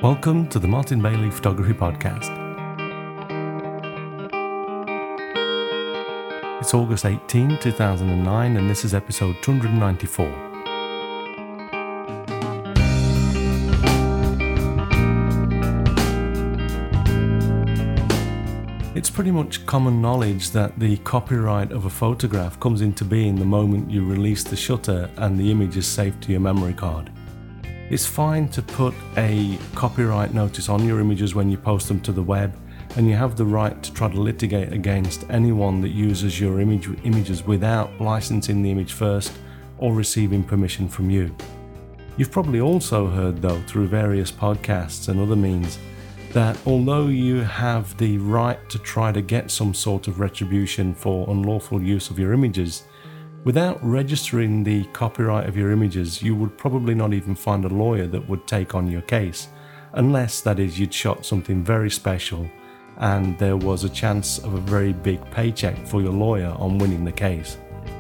Welcome to the Martin Bailey Photography Podcast. It's August 18, 2009, and this is episode 294. It's pretty much common knowledge that the copyright of a photograph comes into being the moment you release the shutter and the image is saved to your memory card. It's fine to put a copyright notice on your images when you post them to the web, and you have the right to try to litigate against anyone that uses your images without licensing the image first or receiving permission from you. You've probably also heard, though, through various podcasts and other means, that although you have the right to try to get some sort of retribution for unlawful use of your images, without registering the copyright of your images, you would probably not even find a lawyer that would take on your case, unless, that is, you'd shot something very special and there was a chance of a very big paycheck for your lawyer on winning the case.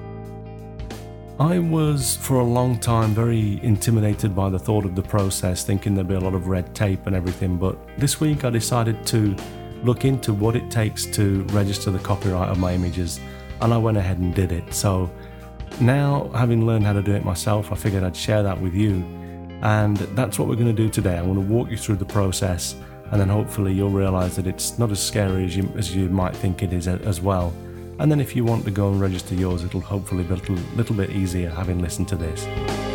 I was, for a long time, very intimidated by the thought of the process, thinking there'd be a lot of red tape and everything, but this week I decided to look into what it takes to register the copyright of my images, and I went ahead and did it. So now, having learned how to do it myself, I figured I'd share that with you, and that's what we're going to do today. I'm going to walk you through the process, and then hopefully you'll realise that it's not as scary as you might think it is as well. And then if you want to go and register yours, it'll hopefully be a little bit easier having listened to this.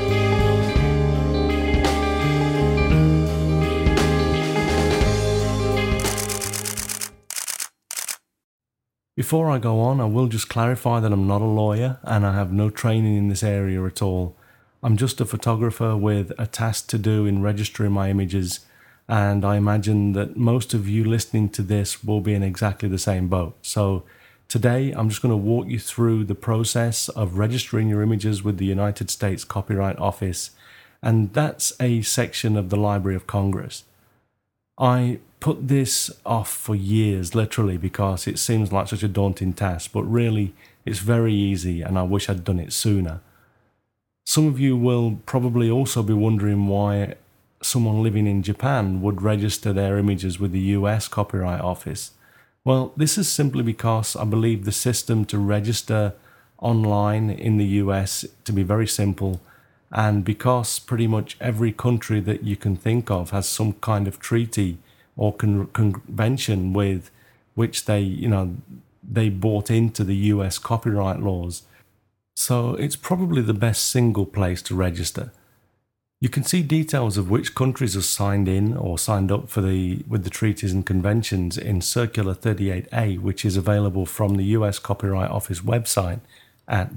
Before I go on, I will just clarify that I'm not a lawyer and I have no training in this area at all. I'm just a photographer with a task to do in registering my images, and I imagine that most of you listening to this will be in exactly the same boat. So today I'm just going to walk you through the process of registering your images with the United States Copyright Office, and that's a section of the Library of Congress. I put this off for years, literally, because it seems like such a daunting task, but really it's very easy and I wish I'd done it sooner. Some of you will probably also be wondering why someone living in Japan would register their images with the US Copyright Office. Well, this is simply because I believe the system to register online in the US to be very simple, and because pretty much every country that you can think of has some kind of treaty or convention with which they bought into the US copyright laws. So it's probably the best single place to register. You can see details of which countries are signed in or signed up with the treaties and conventions in Circular 38A, which is available from the US Copyright Office website at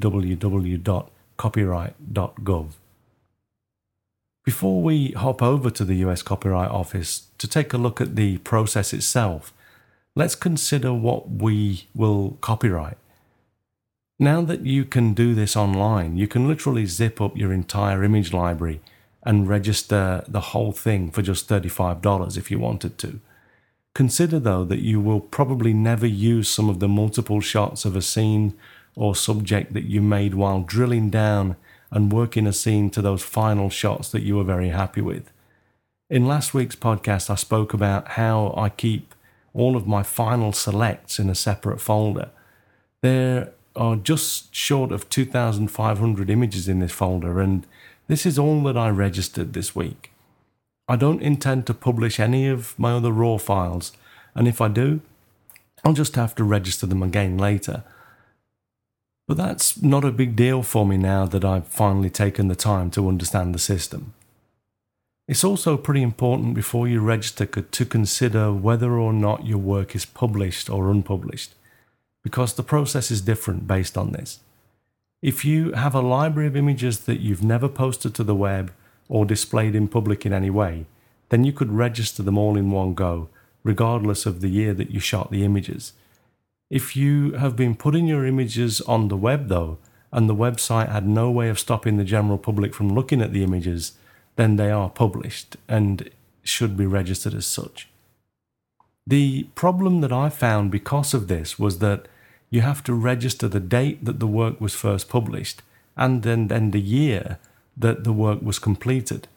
www.copyright.gov. Before we hop over to the US Copyright Office to take a look at the process itself, let's consider what we will copyright. Now that you can do this online, you can literally zip up your entire image library and register the whole thing for just $35 if you wanted to. Consider, though, that you will probably never use some of the multiple shots of a scene or subject that you made while drilling down and working a scene to those final shots that you were very happy with. In last week's podcast, I spoke about how I keep all of my final selects in a separate folder. There are just short of 2,500 images in this folder, and this is all that I registered this week. I don't intend to publish any of my other RAW files, and if I do, I'll just have to register them again later. But that's not a big deal for me now that I've finally taken the time to understand the system. It's also pretty important before you register to consider whether or not your work is published or unpublished, because the process is different based on this. If you have a library of images that you've never posted to the web or displayed in public in any way, then you could register them all in one go, regardless of the year that you shot the images. If you have been putting your images on the web, though, and the website had no way of stopping the general public from looking at the images, then they are published and should be registered as such. The problem that I found because of this was that you have to register the date that the work was first published and then the year that the work was completed.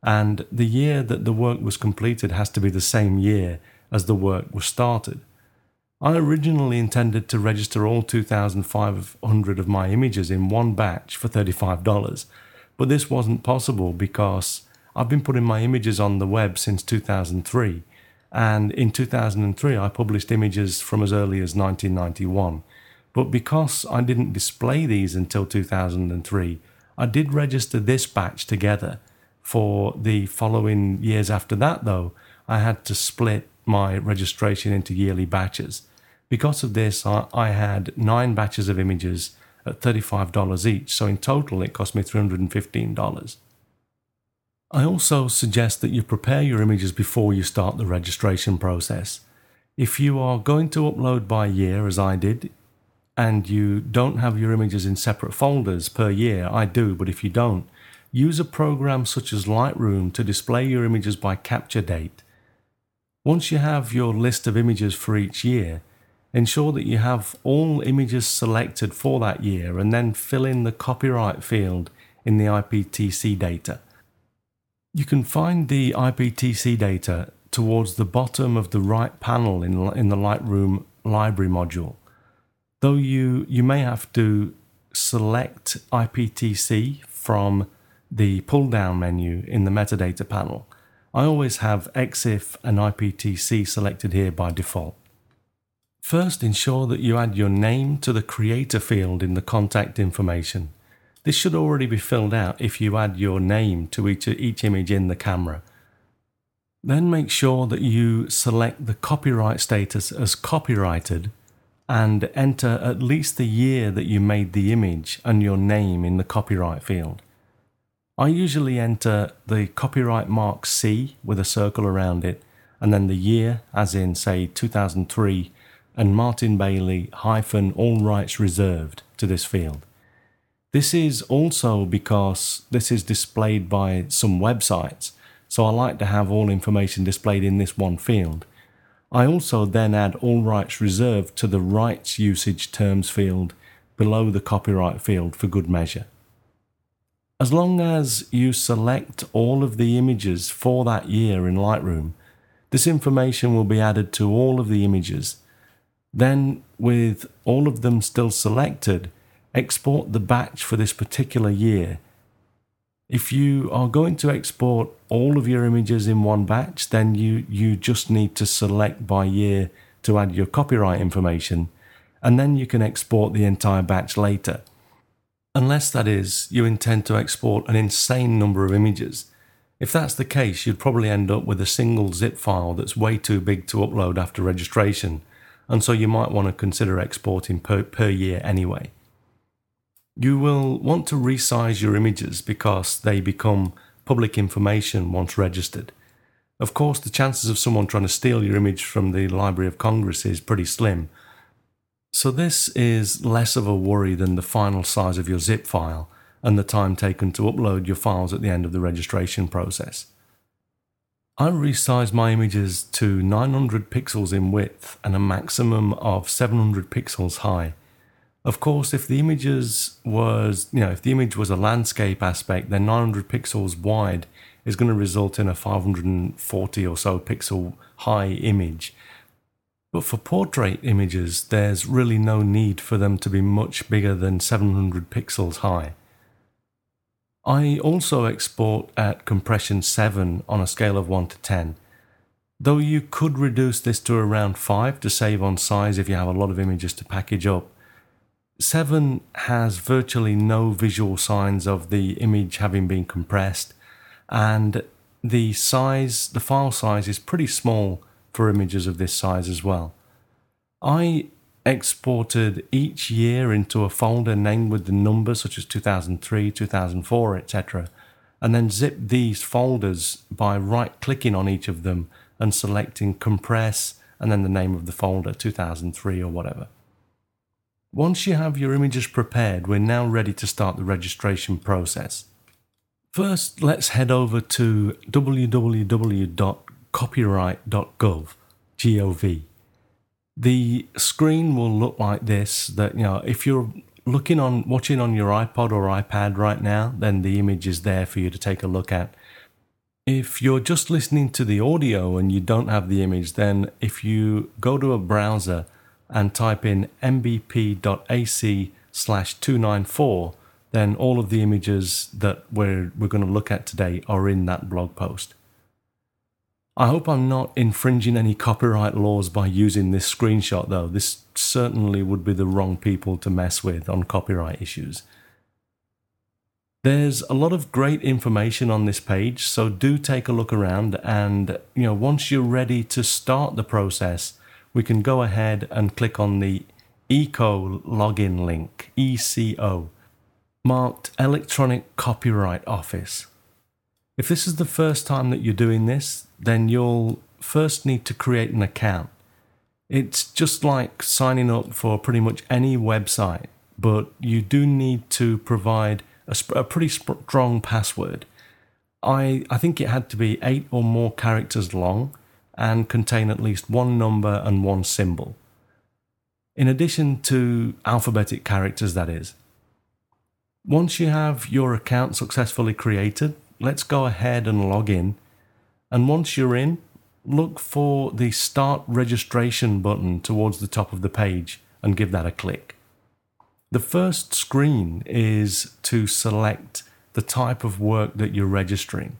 and the year that the work was completed has to be the same year as the work was started. I originally intended to register all 2,500 of my images in one batch for $35, but this wasn't possible because I've been putting my images on the web since 2003, and in 2003 I published images from as early as 1991. But because I didn't display these until 2003, I did register this batch together. For the following years after that, though, I had to split my registration into yearly batches. Because of this, I had 9 batches of images at $35 each, so in total it cost me $315. I also suggest that you prepare your images before you start the registration process. If you are going to upload by year, as I did, and you don't have your images in separate folders per year, I do, but if you don't, use a program such as Lightroom to display your images by capture date. Once you have your list of images for each year, ensure that you have all images selected for that year and then fill in the copyright field in the IPTC data. You can find the IPTC data towards the bottom of the right panel in the Lightroom library module. Though you may have to select IPTC from the pull-down menu in the metadata panel, I always have EXIF and IPTC selected here by default. First, ensure that you add your name to the creator field in the contact information. This should already be filled out if you add your name to each image in the camera. Then make sure that you select the copyright status as copyrighted and enter at least the year that you made the image and your name in the copyright field. I usually enter the copyright mark C with a circle around it, and then the year, as in say 2003, and Martin Bailey - all rights reserved to this field. This is also because this is displayed by some websites, so I like to have all information displayed in this one field. I also then add all rights reserved to the rights usage terms field below the copyright field for good measure. As long as you select all of the images for that year in Lightroom, this information will be added to all of the images. Then, with all of them still selected, export the batch for this particular year. If you are going to export all of your images in one batch, then you just need to select by year to add your copyright information, and then you can export the entire batch later. Unless, that is, you intend to export an insane number of images. If that's the case, you'd probably end up with a single zip file that's way too big to upload after registration, and so you might want to consider exporting per year anyway. You will want to resize your images because they become public information once registered. Of course, the chances of someone trying to steal your image from the Library of Congress is pretty slim. So this is less of a worry than the final size of your zip file and the time taken to upload your files at the end of the registration process. I resize my images to 900 pixels in width and a maximum of 700 pixels high. Of course, if the image was a landscape aspect, then 900 pixels wide is going to result in a 540 or so pixel high image. But for portrait images, there's really no need for them to be much bigger than 700 pixels high. I also export at compression 7 on a scale of 1 to 10. Though you could reduce this to around 5 to save on size if you have a lot of images to package up, 7 has virtually no visual signs of the image having been compressed, and the file size is pretty small for images of this size as well. I exported each year into a folder named with the number such as 2003, 2004, etc., and then zipped these folders by right-clicking on each of them and selecting compress and then the name of the folder, 2003 or whatever. Once you have your images prepared, we're now ready to start the registration process. First, let's head over to www.copyright.gov. The screen will look like this. If you're watching on your iPod or iPad right now, then the image is there for you to take a look at. If you're just listening to the audio and you don't have the image, then if you go to a browser and type in mbp.ac/294, then all of the images that we're going to look at today are in that blog post. I hope I'm not infringing any copyright laws by using this screenshot, though. This certainly would be the wrong people to mess with on copyright issues. There's a lot of great information on this page, so do take a look around, and once you're ready to start the process, we can go ahead and click on the ECO login link, ECO, marked Electronic Copyright Office. If this is the first time that you're doing this, then you'll first need to create an account. It's just like signing up for pretty much any website, but you do need to provide a pretty strong password. I think it had to be 8 or more characters long and contain at least one number and one symbol. In addition to alphabetic characters, that is. Once you have your account successfully created, let's go ahead and log in. And once you're in, look for the Start Registration button towards the top of the page and give that a click. The first screen is to select the type of work that you're registering.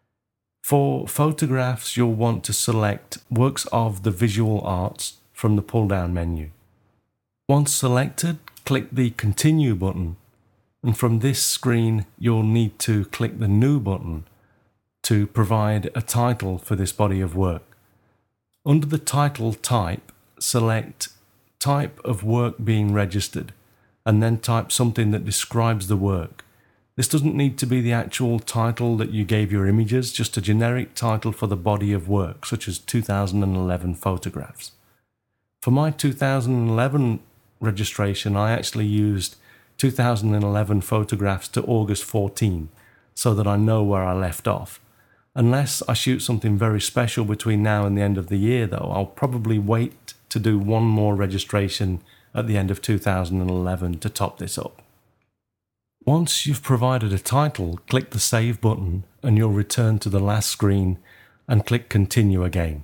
For photographs, you'll want to select Works of the Visual Arts from the pull-down menu. Once selected, click the Continue button, and from this screen, you'll need to click the New button to provide a title for this body of work. Under the title type, select Type of Work Being Registered, and then type something that describes the work. This doesn't need to be the actual title that you gave your images, just a generic title for the body of work, such as 2011 photographs. For my 2011 registration, I actually used 2011 photographs to August 14, so that I know where I left off. Unless I shoot something very special between now and the end of the year, though, I'll probably wait to do one more registration at the end of 2011 to top this up. Once you've provided a title, click the Save button and you'll return to the last screen and click Continue again.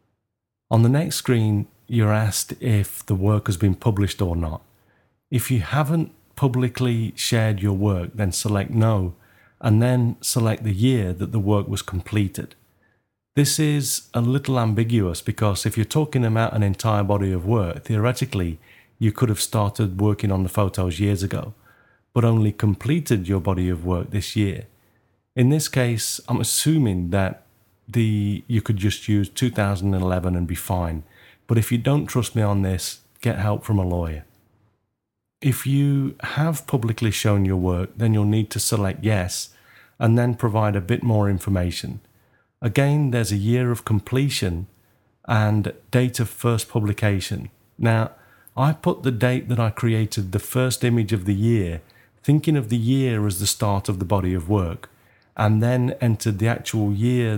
On the next screen, you're asked if the work has been published or not. If you haven't publicly shared your work, then select No, and then select the year that the work was completed. This is a little ambiguous because if you're talking about an entire body of work, theoretically, you could have started working on the photos years ago, but only completed your body of work this year. In this case, I'm assuming that you could just use 2011 and be fine. But if you don't trust me on this, get help from a lawyer. If you have publicly shown your work, then you'll need to select Yes, and then provide a bit more information. Again, there's a year of completion and date of first publication. Now, I put the date that I created the first image of the year, thinking of the year as the start of the body of work, and then entered the actual year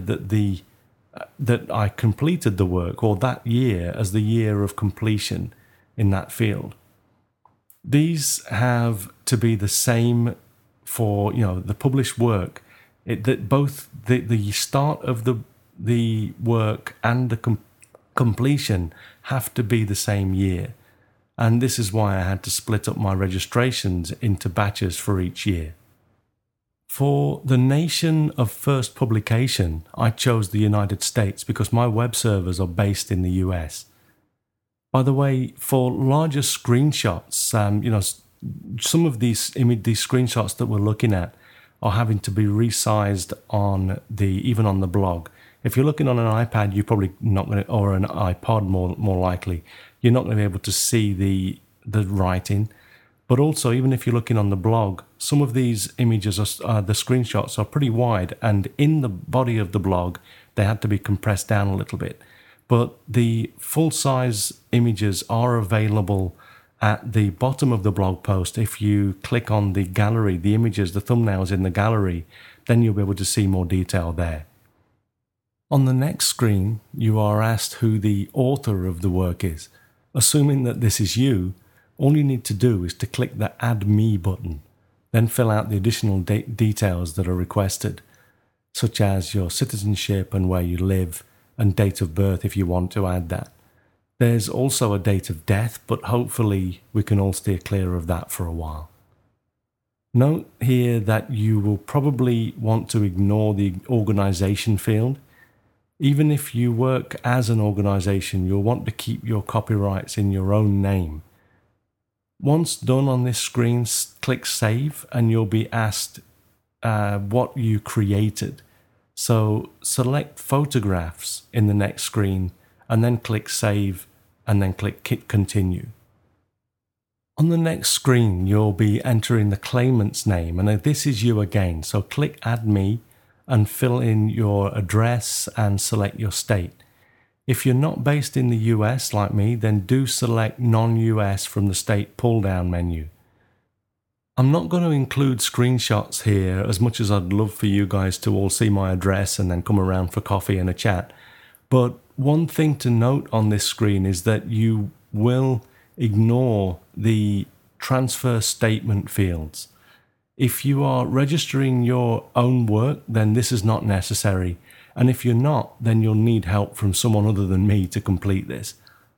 that I completed the work, or that year as the year of completion in that field. These have to be the same for the published work. That both the start of the work and the completion have to be the same year. And this is why I had to split up my registrations into batches for each year. For the nation of first publication, I chose the United States because my web servers are based in the US. By the way, for larger screenshots, some of these screenshots that we're looking at are having to be resized even on the blog. If you're looking on an iPad, you're probably not going to, or an iPod more likely, you're not going to be able to see the writing. But also, even if you're looking on the blog, some of these images, the screenshots are pretty wide, and in the body of the blog, they had to be compressed down a little bit. But the full-size images are available at the bottom of the blog post. If you click on the gallery, the images, the thumbnails in the gallery, then you'll be able to see more detail there. On the next screen, you are asked who the author of the work is. Assuming that this is you, all you need to do is to click the Add Me button, then fill out the additional details that are requested. such as your citizenship and where you live, and date of birth if you want to add that. There's also a date of death, but hopefully we can all steer clear of that for a while. Note here that you will probably want to ignore the organization field. Even if you work as an organization, you'll want to keep your copyrights in your own name. Once done on this screen, click Save and you'll be asked what you created. So select Photographs in the next screen and then click Save and then click Continue. On the next screen, you'll be entering the claimant's name, and this is you again. So click Add Me and fill in your address and select your state. If you're not based in the US like me, then do select non-US from the state pull-down menu. I'm not going to include screenshots here as much as I'd love for you guys to all see my address and then come around for coffee and a chat. But one thing to note on this screen is that you will ignore the transfer statement fields. If you are registering your own work, then this is not necessary. And if you're not, then you'll need help from someone other than me to complete this.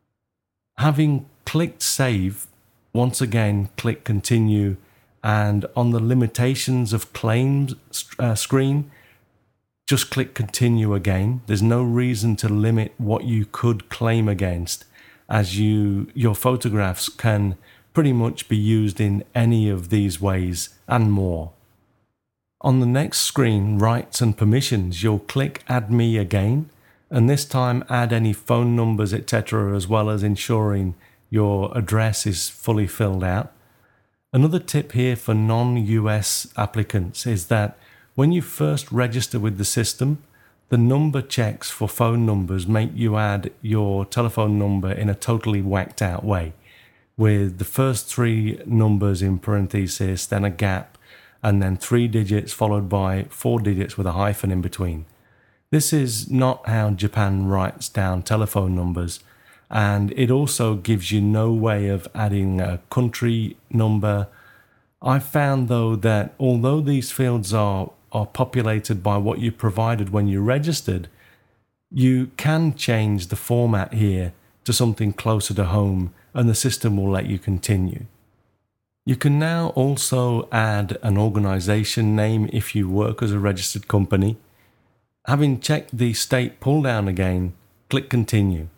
Having clicked Save, once again, click Continue, and on the limitations of claims screen, just click Continue again. There's no reason to limit what you could claim against, as your photographs can pretty much be used in any of these ways and more. On the next screen, Rights and Permissions, you'll click Add Me again, and this time add any phone numbers, etc., as well as ensuring your address is fully filled out. Another tip here for non-US applicants is that when you first register with the system, the number checks for phone numbers make you add your telephone number in a totally whacked out way, with the first 3 numbers in parentheses, then a gap, and then 3 digits followed by 4 digits with a hyphen in between. This is not how Japan writes down telephone numbers, and it also gives you no way of adding a country number. I've found though that although these fields are populated by what you provided when you registered, you can change the format here to something closer to home and the system will let you continue. You can now also add an organization name if you work as a registered company. Having checked the state pull down again, click Continue.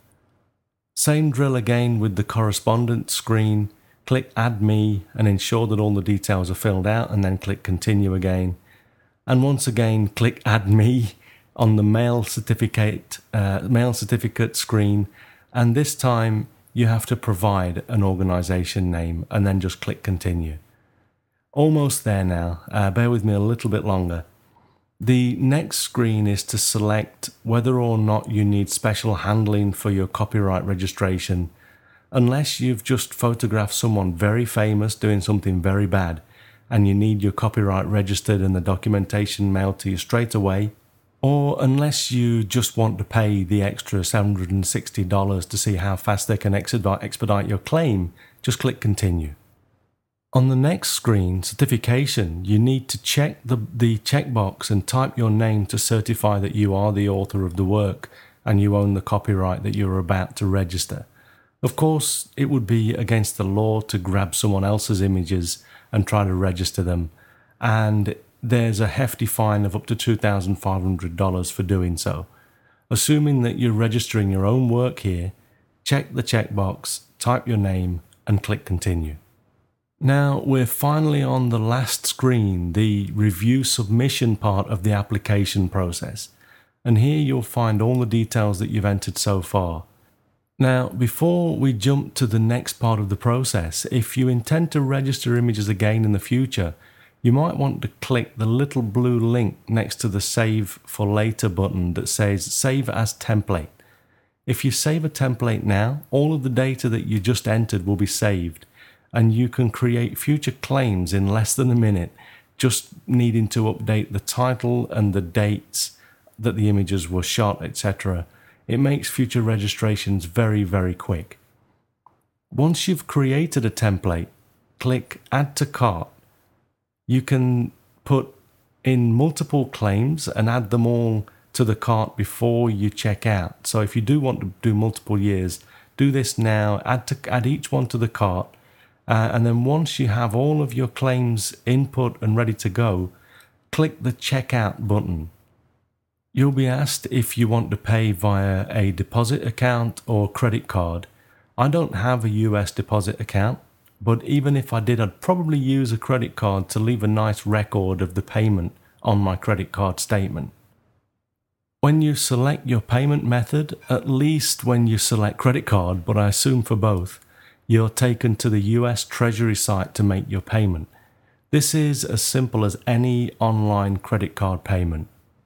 Same drill again with the correspondence screen. Click Add Me and ensure that all the details are filled out, and then click Continue again. And once again, click Add Me on the mail certificate screen, and this time you have to provide an organization name and then just click Continue. Almost there now, bear with me a little bit longer. The next screen is to select whether or not you need special handling for your copyright registration. Unless you've just photographed someone very famous doing something very bad and you need your copyright registered and the documentation mailed to you straight away, or unless you just want to pay the extra $760 to see how fast they can expedite your claim, just click Continue. On the next screen, Certification, you need to check the checkbox and type your name to certify that you are the author of the work and you own the copyright that you're about to register. Of course, it would be against the law to grab someone else's images and try to register them, and there's a hefty fine of up to $2,500 for doing so. Assuming that you're registering your own work here, check the checkbox, type your name, and click Continue. Now we're finally on the last screen, the review submission part of the application process. And here you'll find all the details that you've entered so far. Now, before we jump to the next part of the process, if you intend to register images again in the future, you might want to click the little blue link next to the Save for Later button that says Save as Template. If you save a template now, all of the data that you just entered will be saved, and you can create future claims in less than a minute, just needing to update the title and the dates that the images were shot, etc. It makes future registrations very, very quick. Once you've created a template, click Add to Cart. You can put in multiple claims and add them all to the cart before you check out. So if you do want to do multiple years, do this now, add each one to the cart, and then once you have all of your claims input and ready to go, click the checkout button. You'll be asked if you want to pay via a deposit account or credit card. I don't have a US deposit account, but even if I did, I'd probably use a credit card to leave a nice record of the payment on my credit card statement. When you select your payment method, at least when you select credit card, but I assume for both, you're taken to the US Treasury site to make your payment. This is as simple as any online credit card payment.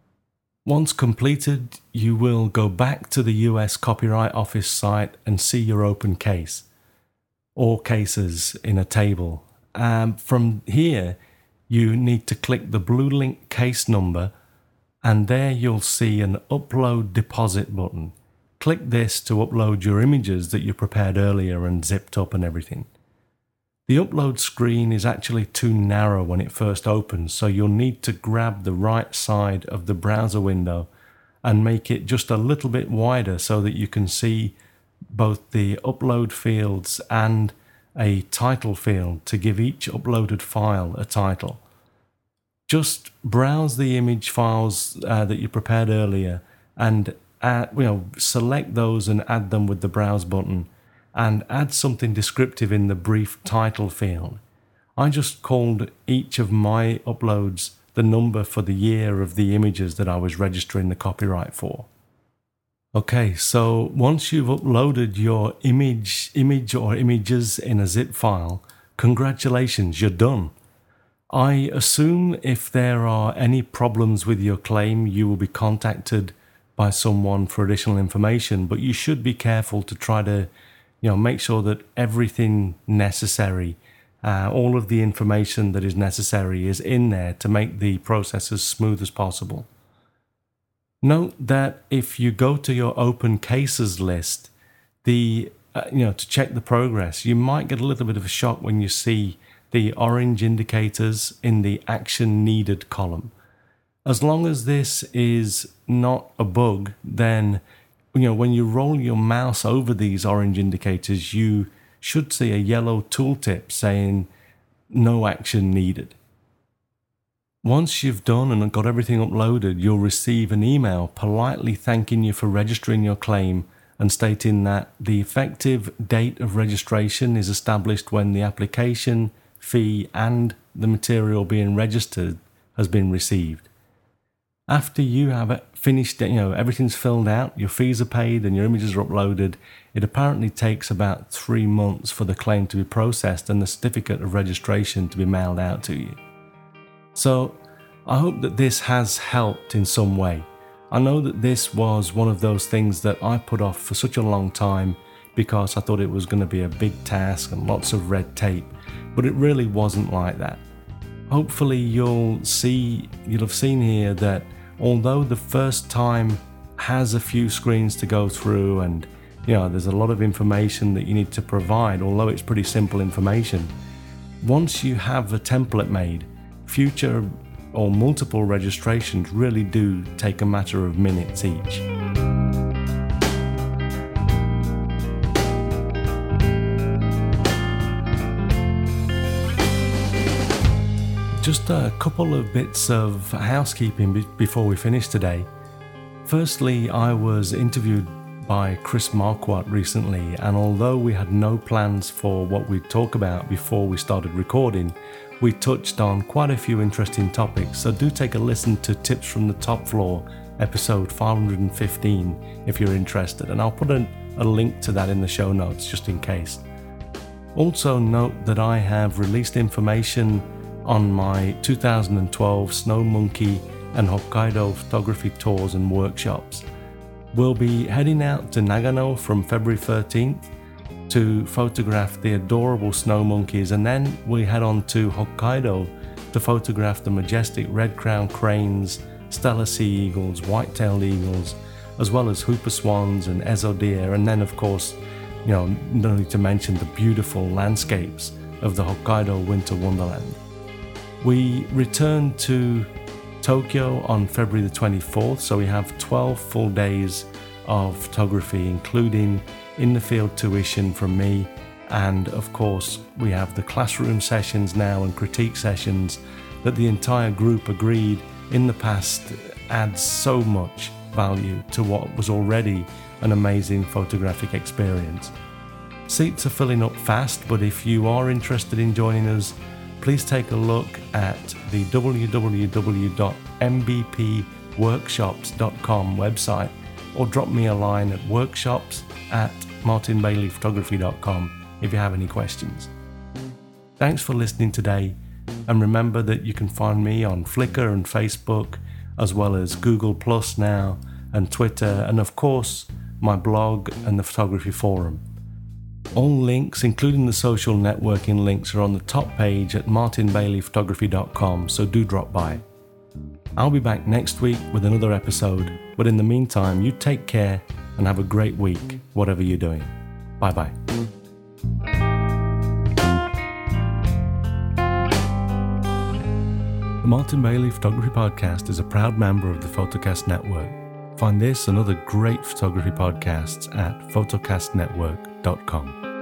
Once completed, you will go back to the US Copyright Office site and see your open case, or cases in a table. From here, you need to click the blue link case number, and there you'll see an upload deposit button. Click this to upload your images that you prepared earlier and zipped up and everything. The upload screen is actually too narrow when it first opens, so you'll need to grab the right side of the browser window and make it just a little bit wider so that you can see both the upload fields and a title field to give each uploaded file a title. Just browse the image files that you prepared earlier and select those and add them with the browse button, and add something descriptive in the brief title field. I just called each of my uploads the number for the year of the images that I was registering the copyright for. Okay, so once you've uploaded your image or images in a zip file, congratulations, you're done. I assume if there are any problems with your claim, you will be contacted by someone for additional information, but you should be careful to try to make sure that everything necessary, all of the information that is necessary is in there to make the process as smooth as possible. Note that if you go to your open cases list, to check the progress, you might get a little bit of a shock when you see the orange indicators in the action needed column. As long as this is not a bug, then when you roll your mouse over these orange indicators, you should see a yellow tooltip saying no action needed. Once you've done and got everything uploaded, you'll receive an email politely thanking you for registering your claim and stating that the effective date of registration is established when the application, fee, and the material being registered has been received. After you have finished, everything's filled out, your fees are paid and your images are uploaded, it apparently takes about 3 months for the claim to be processed and the certificate of registration to be mailed out to you. So I hope that this has helped in some way. I know that this was one of those things that I put off for such a long time because I thought it was going to be a big task and lots of red tape, but it really wasn't like that. Hopefully you'll have seen here that although the first time has a few screens to go through and there's a lot of information that you need to provide, although it's pretty simple information, once you have a template made, future or multiple registrations really do take a matter of minutes each. Just a couple of bits of housekeeping before we finish today. Firstly, I was interviewed by Chris Marquardt recently, and although we had no plans for what we'd talk about before we started recording, we touched on quite a few interesting topics, so do take a listen to Tips from the Top Floor, episode 515, if you're interested, and I'll put a link to that in the show notes just in case. Also note that I have released information on my 2012 Snow Monkey and Hokkaido photography tours and workshops. We'll be heading out to Nagano from February 13th to photograph the adorable snow monkeys, and then we head on to Hokkaido to photograph the majestic red-crowned cranes, Steller sea eagles, white-tailed eagles, as well as hooper swans and ezo deer, and then of course, no need to mention the beautiful landscapes of the Hokkaido winter wonderland. We return to Tokyo on February the 24th, so we have 12 full days of photography, including in the field tuition from me, and of course we have the classroom sessions now and critique sessions that the entire group agreed in the past adds so much value to what was already an amazing photographic experience. Seats are filling up fast, but if you are interested in joining us, please take a look at the www.mbpworkshops.com website or drop me a line at workshops@martinbaileyphotography.com if you have any questions. Thanks for listening today, and remember that you can find me on Flickr and Facebook, as well as Google Plus now, and Twitter, and of course my blog and the photography forum. All links, including the social networking links, are on the top page at martinbaileyphotography.com, so do drop by. I'll be back next week with another episode, but in the meantime, you take care and have a great week, whatever you're doing. Bye-bye. The Martin Bailey Photography Podcast is a proud member of the Photocast Network. Find this and other great photography podcasts at photocastnetwork.com.